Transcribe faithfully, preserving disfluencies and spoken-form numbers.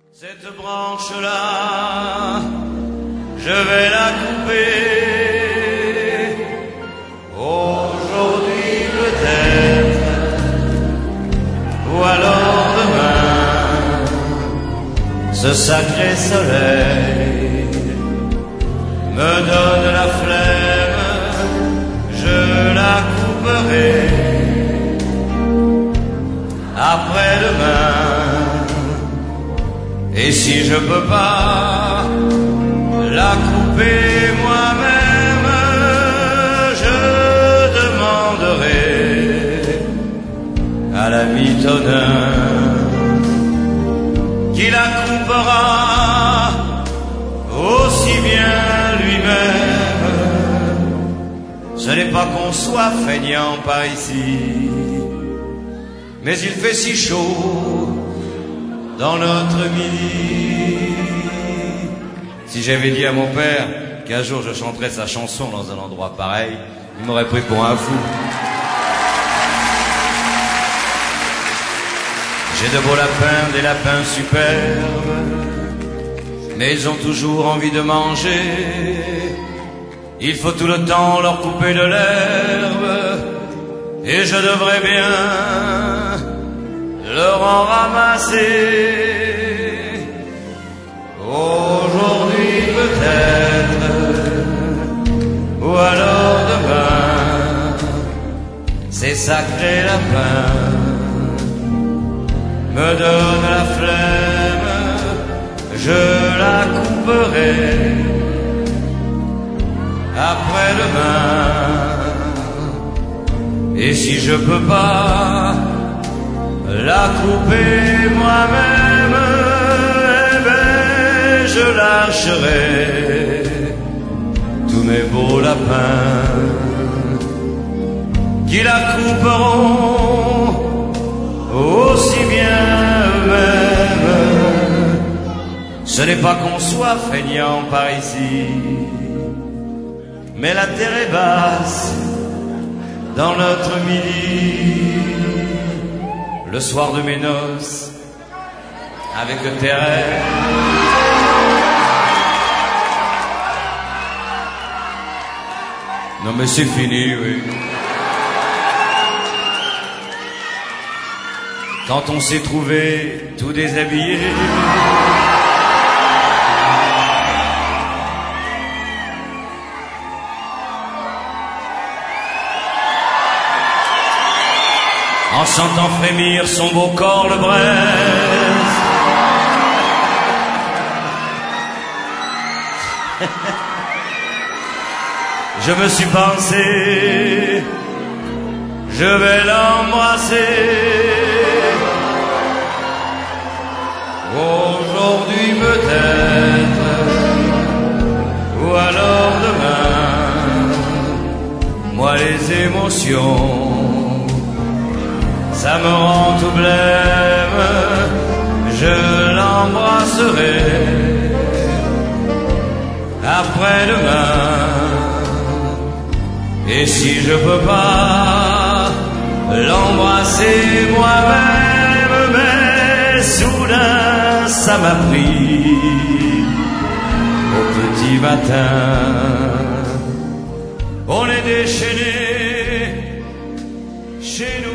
Cette branche-là, je vais la couper. Aujourd'hui peut-être, ou alors demain, ce sacré soleil me donne la flemme, je la couperai. Après-demain, et si je peux pas la couper moi-même, je demanderai à la mitonneur qui la coupera aussi bien lui-même. Ce n'est pas qu'on soit feignant par ici, mais il fait si chaud dans notre midi. Si j'avais dit à mon père qu'un jour je chanterais sa chanson dans un endroit pareil, il m'aurait pris pour un fou. J'ai de beaux lapins, des lapins superbes, mais ils ont toujours envie de manger. Il faut tout le temps leur couper de l'herbe, et je devrais bien leur en ramasser. Aujourd'hui peut-être, ou alors demain, ces sacrés lapins me donnent la flemme, je la couperai. Après-demain, et si je peux pas la couper moi-même, eh ben je lâcherai tous mes beaux lapins qui la couperont aussi bien eux-mêmes. Ce n'est pas qu'on soit feignant par ici, mais la terre est basse dans notre midi. Le soir de mes noces, avec Thérèse, non mais c'est fini, oui. Quand on s'est trouvé tout déshabillé, en sentant frémir son beau corps le braise, je me suis pensé, je vais l'embrasser. Aujourd'hui peut-être, ou alors demain, moi les émotions, ça me rend tout blême, je l'embrasserai. Après-demain, et si je peux pas l'embrasser moi-même, mais soudain ça m'a pris au petit matin. On est déchaînés chez nous.